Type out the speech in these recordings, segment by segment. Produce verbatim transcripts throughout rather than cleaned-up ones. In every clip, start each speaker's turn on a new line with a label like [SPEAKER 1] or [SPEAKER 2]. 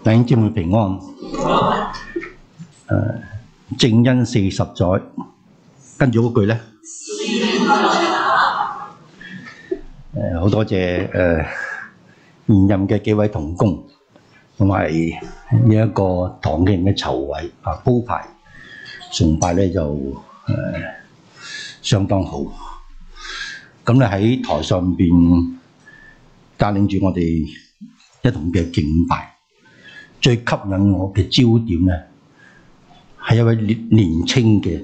[SPEAKER 1] 弟兄姊妹平安。誒，正恩四十載，跟住嗰句咧，誒好多謝誒現任嘅幾位同工，同埋呢一個堂嘅人嘅籌劃啊鋪排崇拜咧就誒相當好。咁咧喺台上邊帶領住我哋一同嘅敬拜，最吸引我嘅焦點咧係一位年年青嘅，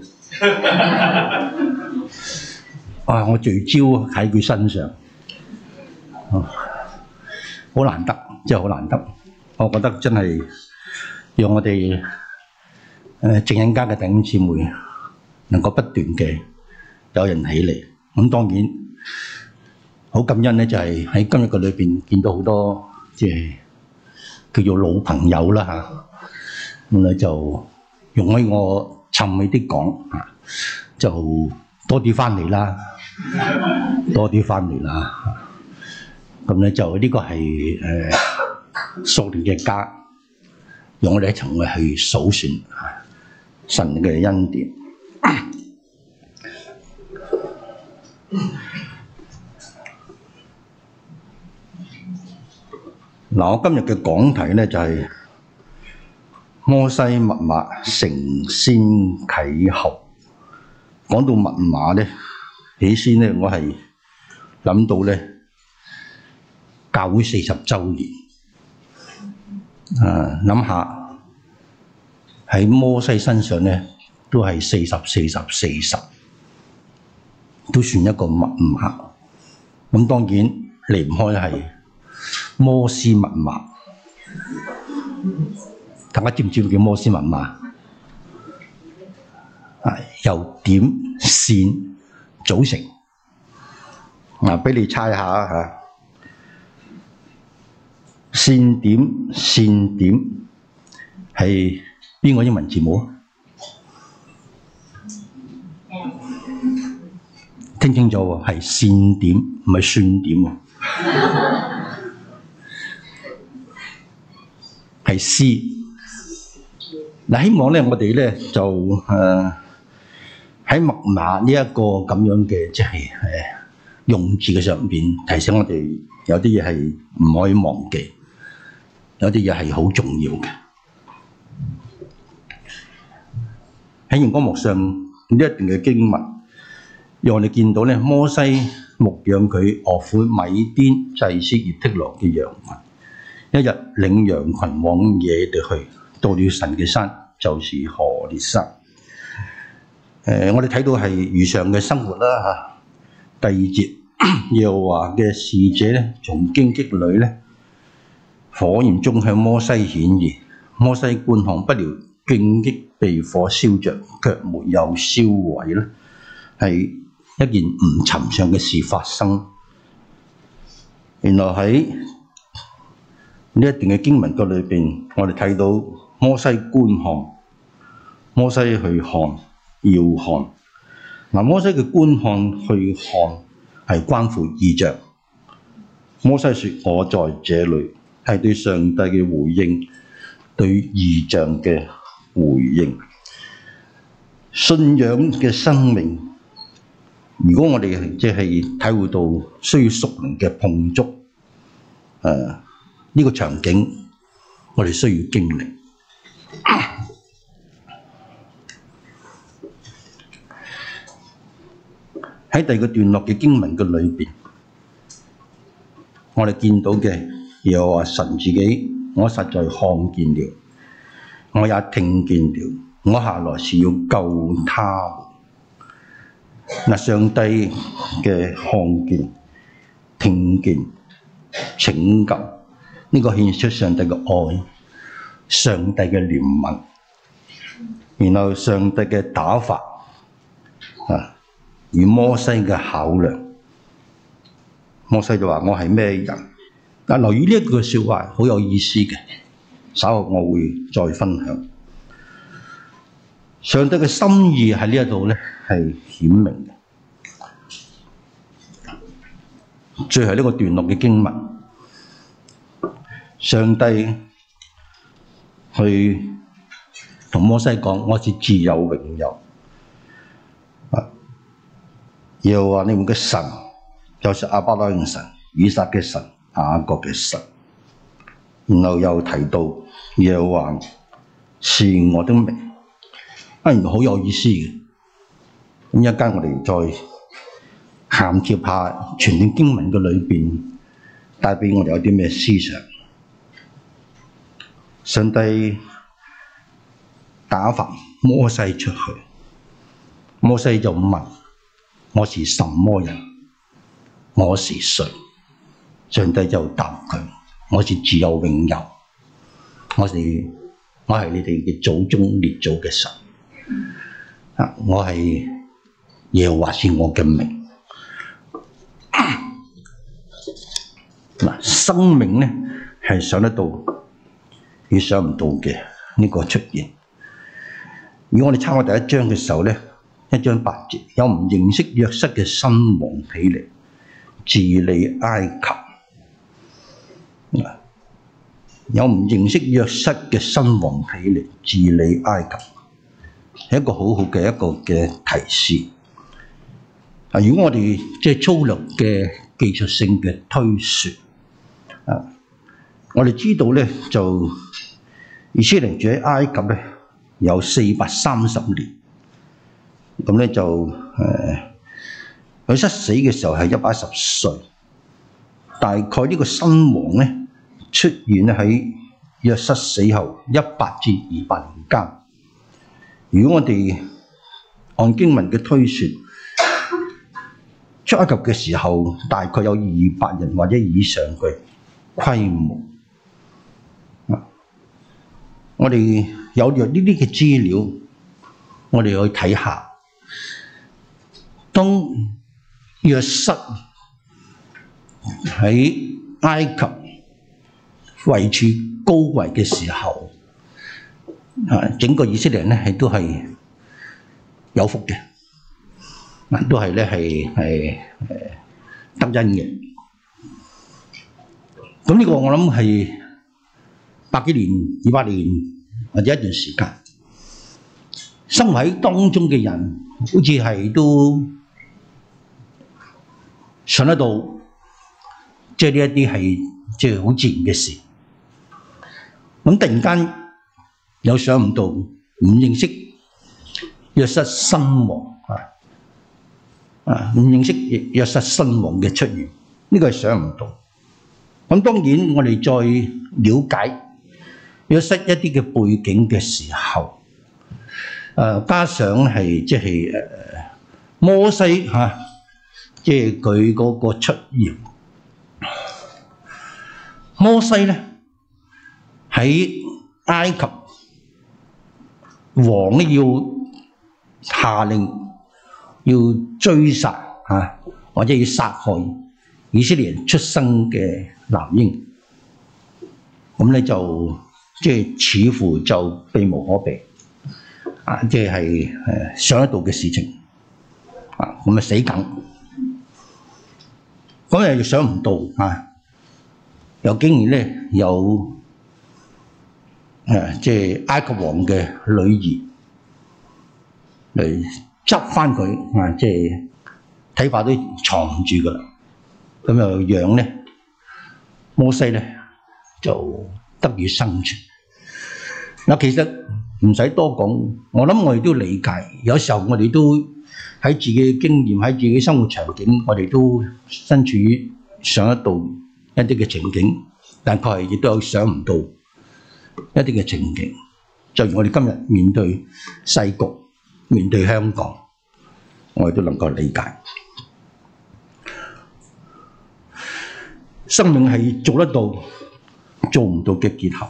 [SPEAKER 1] 啊！我聚焦喺佢身上，啊，好難得，真係好難得。我覺得真係讓我哋誒正恩家嘅弟兄姊妹能夠不斷嘅有人起嚟。咁當然好感恩咧，就係喺今日嘅裏邊見到好多即係叫做老朋友啦嚇，咁咧就容許我沉氣啲講嚇，就多啲翻嚟啦，多啲翻嚟啦。咁咧就呢個係誒屬靈嘅家，讓我哋一齊去數算神嘅恩典。嗱，我今日嘅講題咧就係摩西密碼承先啟後。講到密碼咧，起先咧我係諗到咧教會四十週年，啊諗下喺摩西身上咧都係四十、四十、四十，都算一個密碼。咁當然離唔開係摩斯密碼。大家知唔知道叫摩斯密碼？啊，由點線組成。嗱，俾你猜下嚇，線點線點係邊個英文字母啊？聽清楚喎，係線點，唔係算點喎。係 C。嗱，希望咧我哋咧就誒喺密碼呢一個咁樣嘅即係誒用字嘅上邊提醒我哋有啲嘢係唔可以忘記，有啲嘢係好重要嘅。喺螢光幕上呢一段嘅經文，讓我哋見到咧摩西牧養佢岳父米甸祭司葉忒羅嘅羊群。一日領羊群往野地去，到了神嘅山，就是何烈山。誒、呃，我哋睇到係如常嘅生活啦嚇。第二節，耶和華嘅使者咧，從荊棘裏咧，火焰中向摩西顯現。摩西觀看，不料荊棘被火燒着，卻沒有燒毀咧，係一件唔尋常嘅事發生。原來喺呢一段嘅經文嘅裏邊，我哋睇到摩西觀看，摩西去看，要看。嗱，摩西嘅觀看去看係關乎異象。摩西說：我在這裏，係對上帝嘅回應，對異象嘅回應。信仰嘅生命，如果我哋即係體會到需要屬靈嘅碰觸，誒、呃。呢個場景，我哋需要經歷。喺第二個段落嘅經文嘅裏邊，我哋見到嘅又話神自己，我實在看見了，我也聽見了，我下來是要救他。嗱，上帝嘅看見、聽見、拯救。呢個顯示出上帝嘅愛，上帝嘅憐憫，然後上帝嘅打發啊，與摩西嘅考量。摩西就話：我係咩人？但留意呢一句説話，好有意思嘅。稍後我會再分享。上帝嘅心意喺呢一度咧係顯明嘅。最後呢個段落嘅經文。上帝去同摩西講：我是自有永有。啊，又話你們嘅神就是亞伯拉罕嘅神、以撒嘅神、雅各嘅神。然後又提到又話是我的名，啊，原來好有意思嘅。咁一間我哋再銜接下全段經文嘅裏邊，帶俾我哋有啲咩思想？上帝打發摩西出去，摩西就問：我是什麼人？我是誰？上帝就答佢：我是自有永有，我是我係你哋嘅祖宗列祖嘅神。啊，我係耶和華是我嘅名。嗱，生命咧係想得到，與想唔到嘅呢個出現。如果我哋參考第一章嘅時候咧，一章八節，有唔認識約瑟嘅新王起嚟治理埃及。有唔認識約瑟嘅新王起嚟治理埃及，係一個好好嘅一個嘅提示。啊，如果我哋即係粗略嘅技術性嘅推說，啊，我哋知道咧就以色列住喺埃及咧有四百三十年，咁咧就誒約瑟死嘅時候係一百一十歲，大概呢個新王咧出現咧喺約瑟死後一百至二百年間。如果我哋按經文嘅推說，出埃及嘅時候大概有二百人或者以上嘅規模。我哋有咗呢啲嘅資料，我哋去睇下，當約瑟喺埃及位處高位嘅時候，啊，整個以色列人咧係都係有福嘅，啊，都係咧係係誒得恩嘅。咁呢個我諗係百幾年、二百年或者一段時間，生活喺當中嘅人，好似係都想得到，即係呢一啲係即係好自然嘅事。咁突然間有想唔到，唔認識約瑟新王啊啊，唔認識約瑟新王嘅出現，呢個係想唔到。咁當然我哋再了解約瑟一啲嘅背景嘅時候，誒加上係即係誒摩西嚇，即係佢嗰個出現，摩西咧喺埃及王咧要下令要追殺嚇，或者要殺害以色列人出生嘅男嬰，咁咧就即係似乎就避無可避，啊！即係誒想得到嘅事情，啊咁啊死梗，咁又想唔到啊！又竟然咧有誒即係埃及王嘅女兒嚟執翻佢，啊！即係睇法都藏唔住噶啦，咁又讓咧摩西咧就得以生存。嗱，其實唔使多講，我諗我哋都理解。有時候我哋都喺自己嘅經驗，喺自己生活場景，我哋都身處於想得到一啲嘅情景，但確係亦都有想唔到一啲嘅情景。就如我哋今日面對世局，面對香港，我哋都能夠理解。生命係做得到、做唔到嘅結合。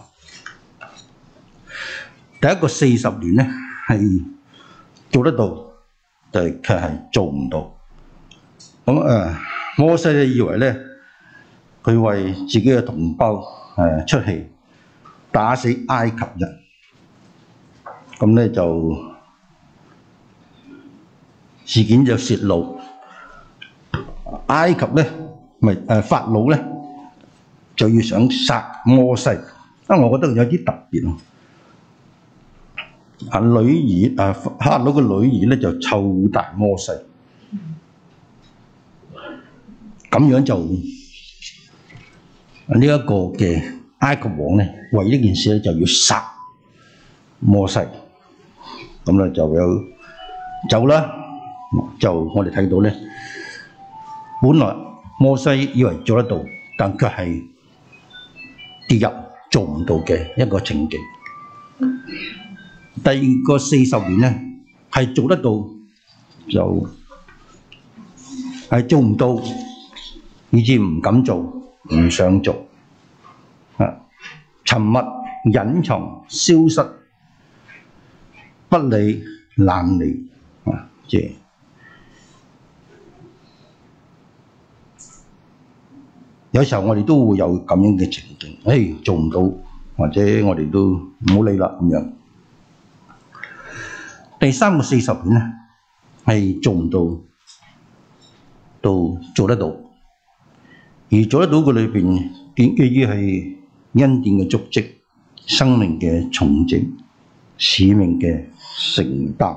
[SPEAKER 1] 第一個四十年咧係做得到，但係卻係做唔到。咁誒，摩西咧以為咧，佢為自己嘅同胞誒出氣，打死埃及人，咁咧就事件就泄露，埃及咧咪誒法老咧就要想殺摩西，啊，我覺得有啲特別。 啊女兒啊法老嘅女兒咧就湊大摩西，咁樣就呢一個嘅埃及王咧，為呢件事咧就要殺摩西，咁咧就有走啦。就我哋睇到咧，本來摩西以為做得到，但卻係跌入做唔到嘅一個情景。第二個四十年咧係做得到，就係做唔到，以致唔敢做，唔想做，啊，沉默、隱藏、消失、不理、懶理，啊，即係有時候我哋都會有咁樣嘅情景，誒做唔到，或者我哋都唔好理啦咁樣。第三個四十年咧係做唔到，到做得到，而做得到嘅裏邊，基於係恩典嘅足跡、生命嘅重整、使命嘅承擔。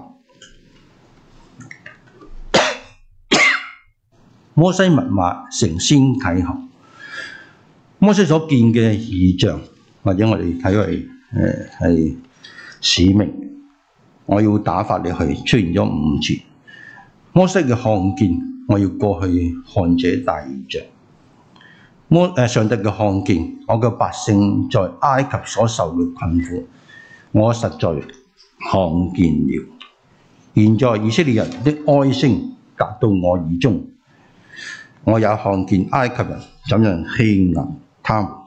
[SPEAKER 1] 摩西密碼承先啟後，摩西所見嘅異象，或者我哋睇為誒係使命，我要打發你去，出現咗五次。摩西嘅看見，我要過去看這大異象。摩誒上帝嘅看見，我嘅百姓在埃及所受嘅困苦，我實在看見了。現在以色列人的哀聲達到我耳中，我也看見埃及人怎樣欺壓他們。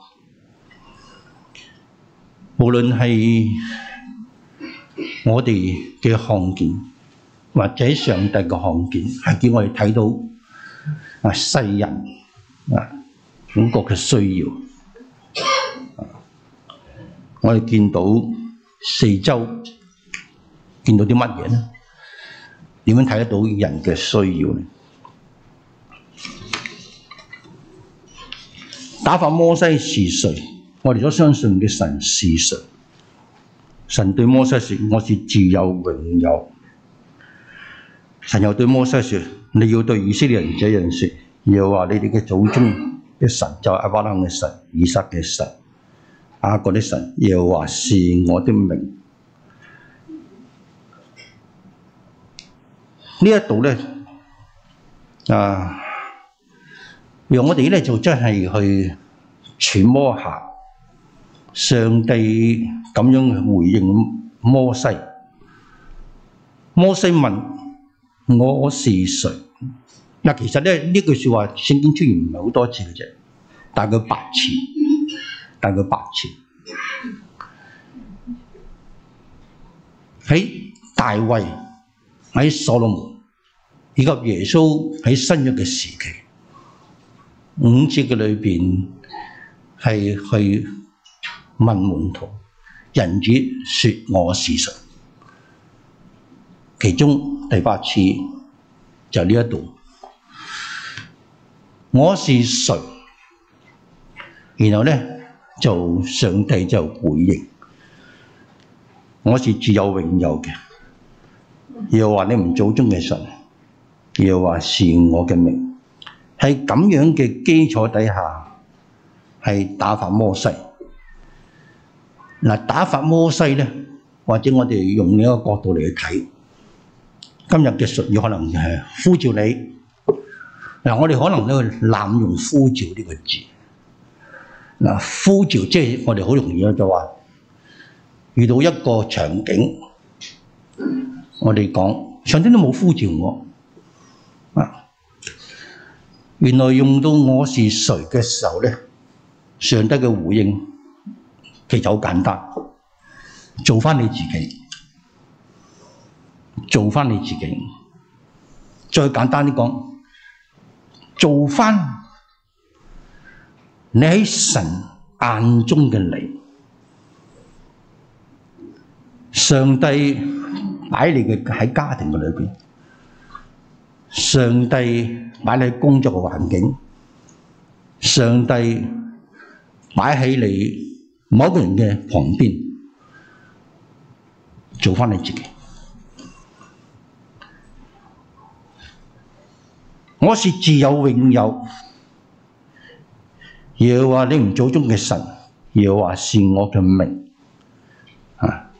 [SPEAKER 1] 無論係我哋嘅看見，或者上帝嘅看見，係叫我哋睇到啊世人啊嗰個嘅需要。我哋見到四周，見到啲乜嘢呢？點樣睇得到人嘅需要呢？打發摩西是誰？我哋所相信嘅神是誰？神對摩西說：我是自有永有。神又對摩西說：你要對以色列人這樣說，又話你哋嘅祖宗嘅神就係亞伯拉罕嘅神、以撒嘅神、雅各的神，又話是我的名。呢一度咧啊，讓我哋咧就真係去揣摩下上帝咁樣回應摩西。摩西問：我是誰？嗱，其實咧呢句説話聖經出現唔係好多次嘅啫，大概八次，大概八次。喺大衛、喺所羅門以及耶穌喺新約嘅時期，五節嘅裏邊係去問門徒：人子説我是誰？其中第八次就呢一度，我是誰？然後咧就上帝就回應：我是自有永有嘅。又話你們祖宗嘅神，又話是我嘅名。喺咁樣嘅基礎底下，係打發摩西。嗱，打發摩西咧，或者我哋用呢一個角度嚟去睇，今日嘅術語可能係呼召你。嗱，我哋可能都濫用呼召呢個字。嗱，呼召即係我哋好容易就話遇到一個場景，我哋講上帝都冇呼召我啊。原來用到我是誰嘅時候咧，上帝嘅回應其實好簡單，做翻你自己，做翻你自己。再簡單啲講，做翻你喺神眼中嘅你。上帝擺你嘅喺家庭嘅裏邊，上帝擺你喺工作嘅環境，上帝擺喺你某個人嘅旁邊， 做翻你自己。我是自有永有，耶和華你們祖宗嘅神，耶和華是我嘅名。啊！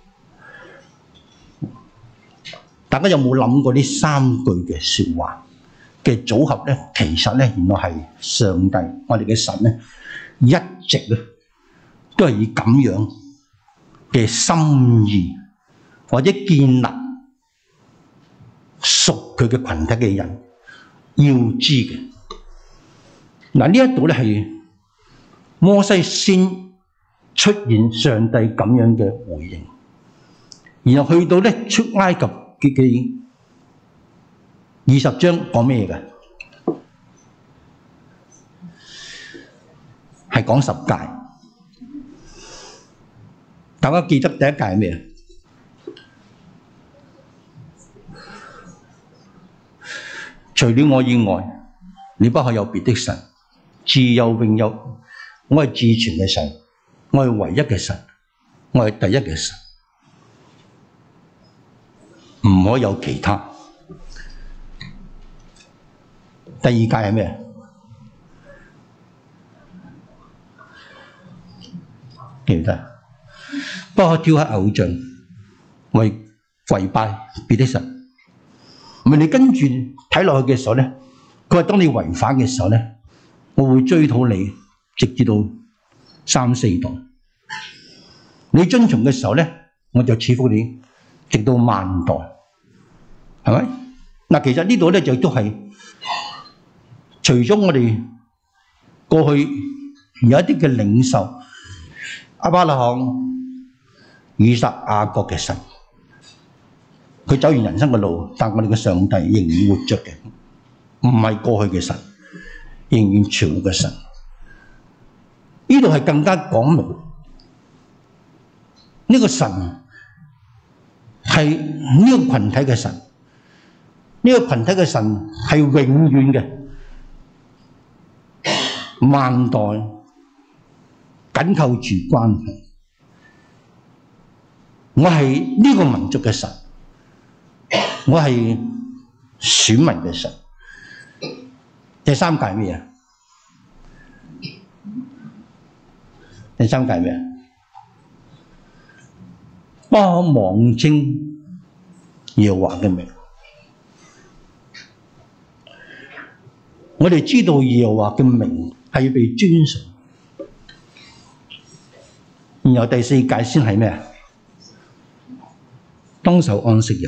[SPEAKER 1] 大家有冇諗過呢三句嘅説話嘅組合咧？其實咧，原來係上帝，我哋嘅神咧，一直咧都係以咁樣嘅心意或者建立屬佢嘅群體嘅人要知嘅。嗱，呢一度咧係摩西先出現上帝咁樣嘅回應，然後去到咧出埃及嘅二十章講咩嘅？係講十誡。大家記得第一誡係咩啊？除了我以外，你不可有別的神，自有永有。我係至全嘅神，我係唯一嘅神，我係第一嘅神，唔可以有其他。第二誡係咩？記唔得？不可雕刻偶像，為跪拜別的神。唔係你跟住睇落去嘅時候咧，佢話當你違反嘅時候咧，我會追討你，直至到三四代。你遵從嘅時候咧，我就賜福你，直到萬代。係咪？嗱，其實呢度咧就都係除咗我哋過去有一啲嘅領袖，亞伯拉罕、以撒、雅各嘅神，佢走完人生嘅路，但我哋嘅上帝仍然活着嘅，唔係過去嘅神，仍然存活嘅神。呢度係更加講明呢個神係呢個群體嘅神，呢個群體嘅神係永遠嘅，萬代緊扣住關係。我係呢個民族嘅神，我係選民嘅神。第三誡係咩啊？第三誡係咩啊？不可妄稱耶和華嘅名。我哋知道耶和華嘅名係要被尊崇，然後第四誡先係咩啊？當守安息日。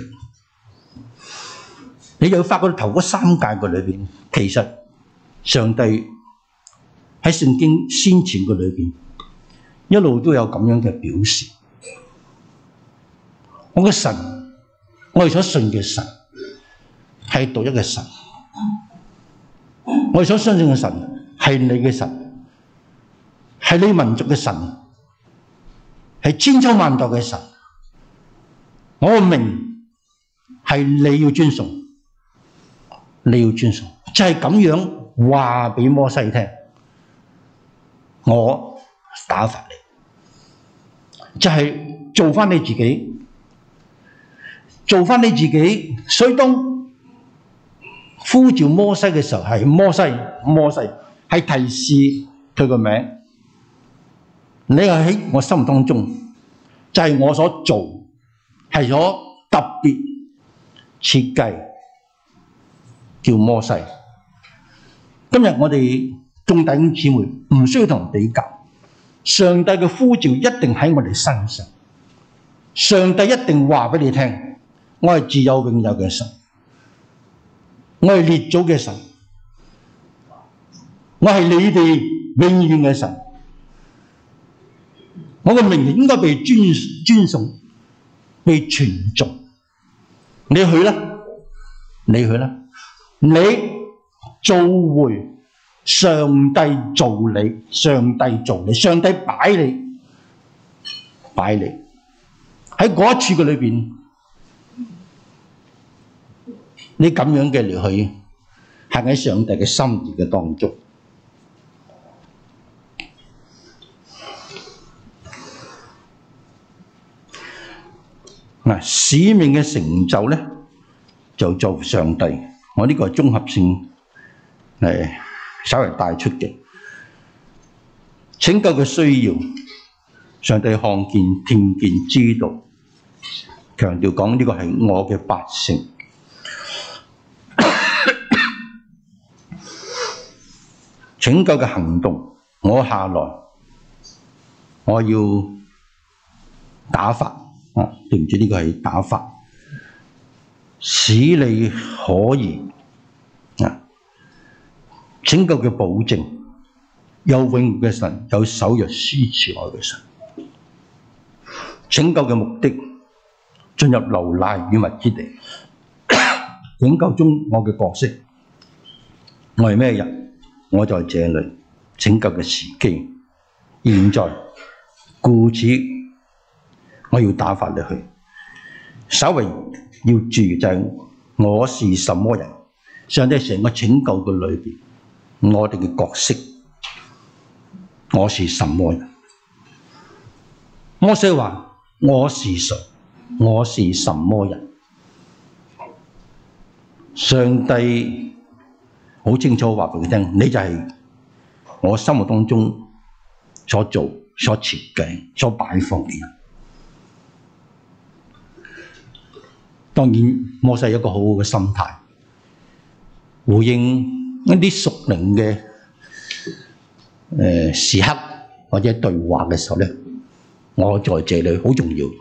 [SPEAKER 1] 你就發覺頭嗰三誡嘅裏邊，其實上帝喺聖經先前嘅裏邊一路都有咁樣嘅表示。我嘅神，我哋所信嘅神係獨一嘅神，我哋所相信嘅神係你嘅神，係你民族嘅神，係千秋萬代嘅神。我嘅名係你要尊崇，你要尊崇，就係咁樣話俾摩西聽。我打發你，就係做翻你自己，做翻你自己。所以當呼召摩西嘅時候，係摩西，摩西係提示佢個名。你係喺我心目當中，就係我所做。係咗特別設計叫摩西。今日我哋眾弟兄姊妹唔需要同人比較，上帝嘅呼召一定喺我哋身上。上帝一定話俾你聽，我係自有永有嘅神，我係列祖嘅神，我係你哋永遠嘅神。我嘅名應該被尊尊崇，被傳頌。你去啦，你去啦，你做回上帝做你，上帝做你，上帝擺你，擺你喺嗰一處嘅裏邊，你咁樣嘅嚟去行喺上帝嘅心意嘅當中。嗱， 嗱，使命嘅成就咧，就做上帝。我呢個係綜合性誒，稍微帶出嘅拯救嘅需要，上帝看見、聽見、知道，強調講呢個係我嘅百姓。拯救嘅行動，我下來，我要打發啊，對唔住，呢個係打發，使你可以啊，拯救嘅保證，有永活嘅神，有守約施慈愛嘅神。拯救嘅目的，進入流奶與蜜之地。拯救中我嘅角色，我係咩人？我在這裏。拯救嘅時機，現在，故此我要打發你去。稍微要注意就係我是什麼人。上帝成個拯救嘅裏邊，我哋嘅角色，我是什麼人？摩西話：我是誰？我是什麼人？上帝好清楚話俾佢聽，你就係我心目當中所做、所設計、所擺放嘅人。當然，摩西有一個好好嘅心態，回應一啲屬靈嘅誒時刻或者對話嘅時候咧，我在這裏好重要，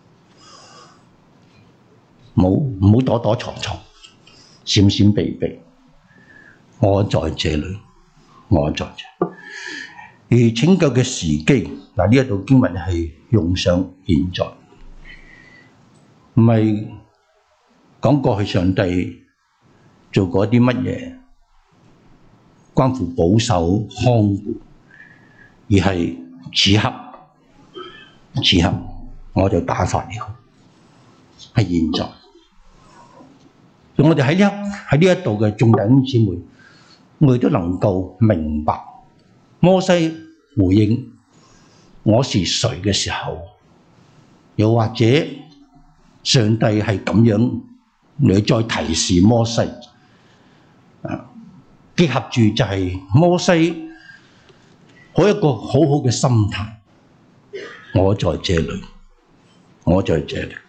[SPEAKER 1] 冇唔好躲躲藏藏、閃閃避避。我在這裏，我在這裏。而拯救嘅時機，嗱呢一度經文係用上現在，唔係講過去上帝做過啲乜嘢關乎保守看顧，而係此刻，此刻我就打發你，係現在。我哋喺呢喺呢一度嘅眾弟兄姊妹，我哋都能夠明白摩西回應我是誰嘅時候，又或者上帝係咁樣嚟再提示摩西，啊，結合住就係摩西好一個好好嘅心態。我在這裏，我在這裏。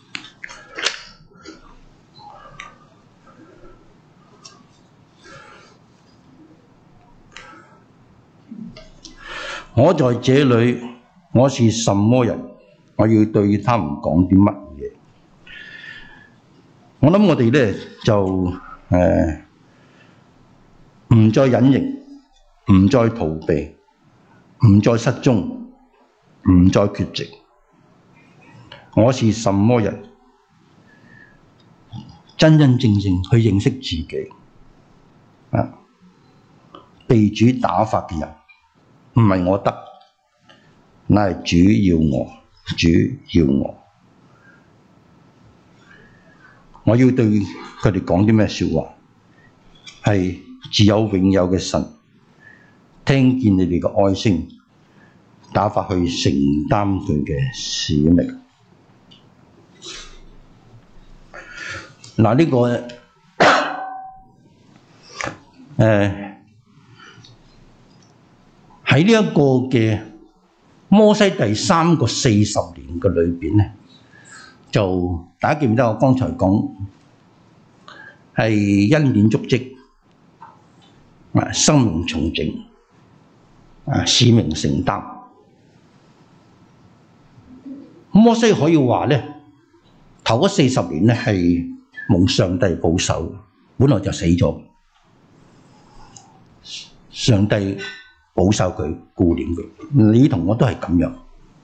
[SPEAKER 1] 我在這裏，我是什麼人？我要對他們講啲乜嘢？我諗我哋咧就誒唔再隱形，唔再逃避，唔再失蹤，唔再缺席。我是什麼人？真真正正去認識自己啊！被主打發嘅人。唔係我得，乃係主要我，主要我。我要對佢哋講啲咩説話？係自有永有嘅神，聽見你哋嘅哀聲，打發去承擔佢嘅使命。嗱，呢個誒。喺呢一個嘅摩西第三個四十年嘅裏邊咧，就大家記唔記得我剛才講係恩典足跡啊，生命重整啊，使命承擔。摩西可以話咧，頭嗰四十年咧係蒙上帝保守，本來就死咗，上帝保守佢，顧念佢。你同我都係咁樣。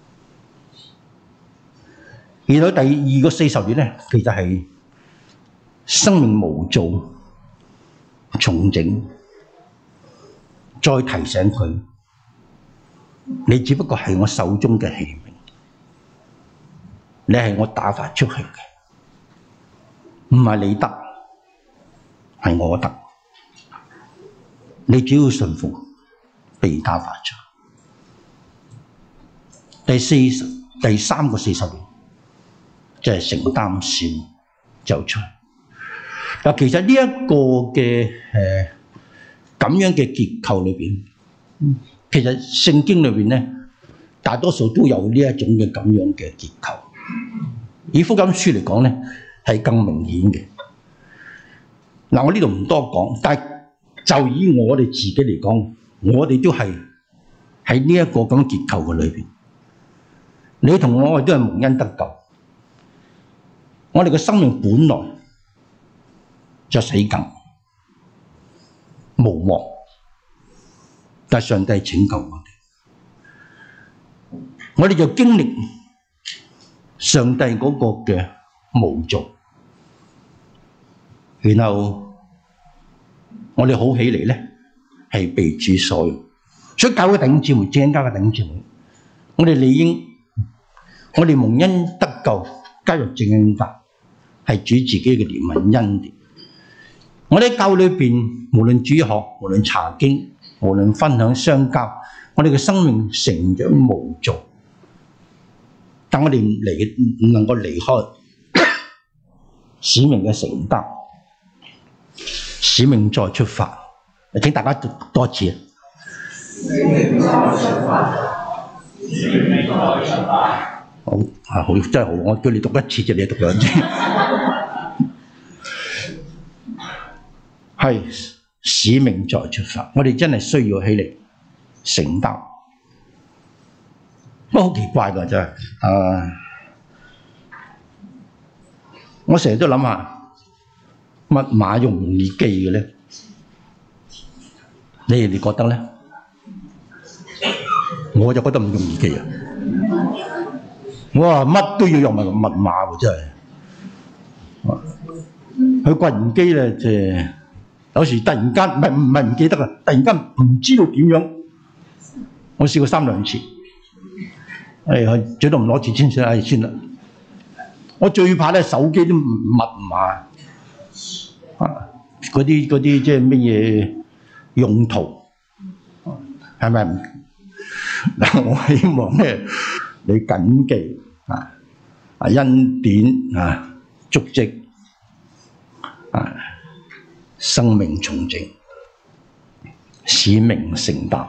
[SPEAKER 1] 而到第二個四十年咧，其實係生命無造、重整，再提醒佢，你只不過係我手中嘅器皿，你係我打發出去嘅，唔係你得，係我得。你只要順服，被打發出。第四十第三個四十年就係承擔使命走出嚟。嗱，其實呢一個嘅誒咁樣嘅結構裏邊，其實聖經裏邊咧，大多數都有呢一種嘅咁樣嘅結構。以福音書嚟講咧，係更明顯嘅。嗱，我呢度唔多講，但係就以我哋自己嚟講，我哋都係喺呢一個咁嘅結構嘅裏邊。你同我，我哋都係蒙恩得救。我哋嘅生命本來就死梗無望，但係上帝拯救我哋，我哋就經歷上帝嗰個嘅無助，然後我哋好起嚟咧，係被主所用。所以教會弟兄姊妹，正教嘅弟兄姊妹，我哋理應，我哋蒙恩得救，加入正恩法，係主自己嘅憐憫恩典。我哋喺教會裏邊，無論主學，無論查經，無論分享相交，我哋嘅生命成長無助，但我哋唔離唔能夠離開使命嘅承擔，使命再出發。請大家讀多次。使命再出發，使命再出發。好係好，真係好。我叫你讀一次啫，你讀兩次。係使命再出發，我哋真係需要起嚟承擔。不過好奇怪㗎，真係。啊，我成日都諗下，密碼容唔容易記嘅咧？你哋覺得咧？我就覺得唔容易記啊！我話乜都要用密密碼喎，真係。佢掛完機咧，即係有時突然間唔係唔係唔記得啊！突然間唔知道點樣。我試過三兩次，誒，最多唔攞住先算，誒算啦。我最怕咧手機啲密碼啊，嗰啲嗰啲即係乜嘢用途，係咪？嗱，我希望咧你謹記啊，啊恩典啊足跡啊生命重整，使命承擔，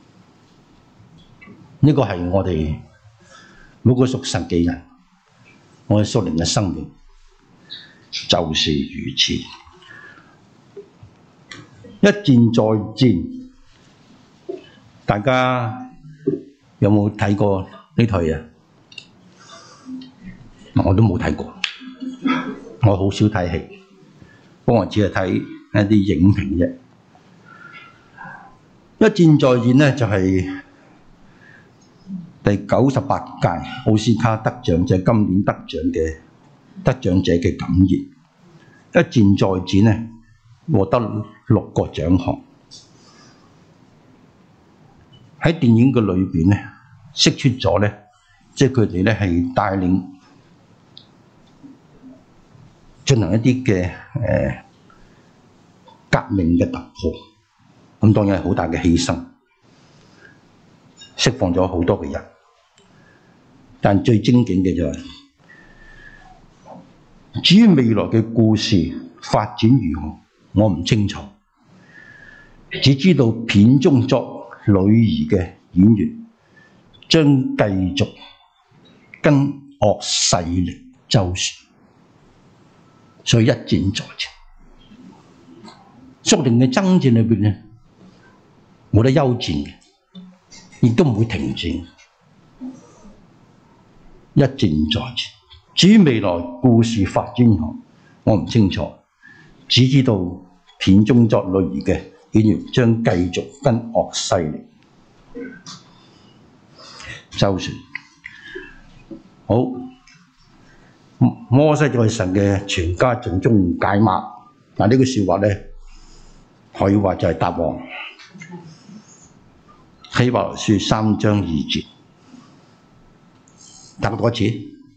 [SPEAKER 1] 呢個係我哋每個屬神嘅人，我哋屬靈嘅生命就是如此。一戰再戰，大家有冇睇過呢套嘢？我都冇睇過，我好少睇戲，不過我只係睇一啲影評啫。一戰再戰呢，就係第九十八屆奧斯卡得獎者今年得獎嘅得獎者嘅感言。一戰再戰呢，獲得六個獎項。喺電影嘅裏邊咧，釋出咗咧，即係佢哋咧係帶領進行一啲嘅誒革命嘅突破，咁當然係好大嘅犧牲，釋放咗好多嘅人。但最精警嘅就係、是，至於未來嘅故事發展如何，我唔清楚，只知道片中作女兒嘅演員將繼續跟惡勢力周旋，所以一戰再戰。屬靈嘅爭戰裏邊咧，冇得休戰嘅，亦都唔會停戰。一戰再戰。至於未來故事發展如何，我唔清楚，只知道片中作女兒嘅演員將繼續跟惡勢力周旋。好，摩西就係神嘅全家盡忠解碼。嗱，呢句説話咧，可以話就係答案。希伯來書三章二節，答多次。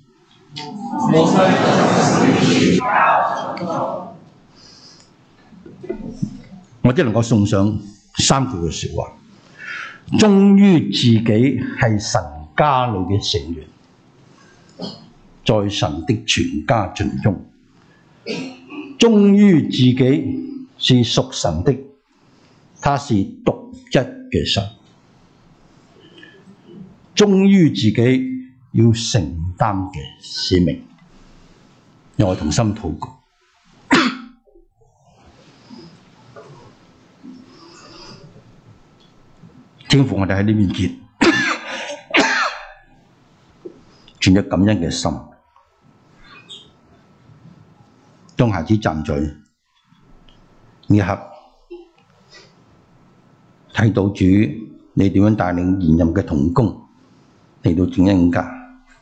[SPEAKER 1] 我只能夠送上三句嘅説話：忠於自己係神家裏嘅成員， 在神的全家盡忠，忠於自己是屬神的，他是獨一嘅神。忠於自己要承擔嘅使命，讓我同心禱告。天父，我哋喺呢面前存着感恩嘅心，當孩子站在呢一刻，睇到主你點樣帶領現任嘅同工嚟到正恩家，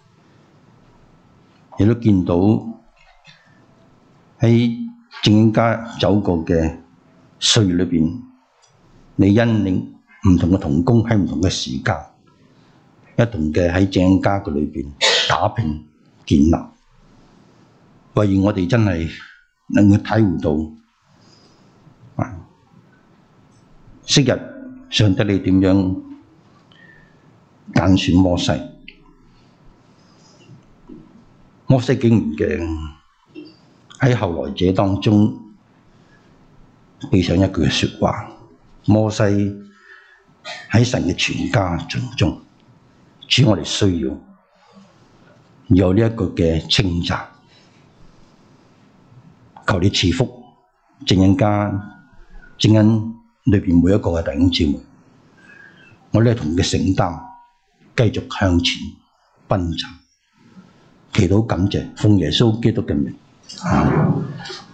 [SPEAKER 1] 亦都見到喺正恩家走過嘅歲月裏邊，你因領唔同嘅同工喺唔同嘅時間，一同嘅喺正恩家嘅裏邊打拼建立，為我哋真係能夠體會到啊，昔日上帝你點樣揀選摩西，摩西竟然嘅喺後來者當中記上一句説話：摩西喺神嘅全家盡忠，主我哋需要有呢一個嘅稱讚，求你賜福正恩家正恩裏邊每一個嘅弟兄姊妹，我哋同佢承擔，繼續向前奔走，祈禱感謝，奉耶穌基督嘅名。